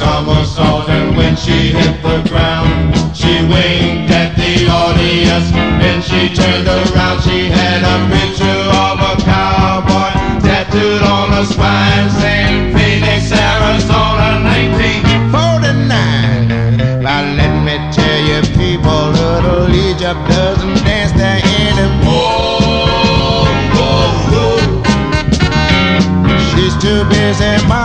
somersault, and when she hit the ground, she winked at the audience. Then she turned around, she had a picture of a cowboy tattooed on her spine, saying Phoenix, Arizona, 1949. Now let me tell you people, little Egypt doesn't dance there anymore. She's too busy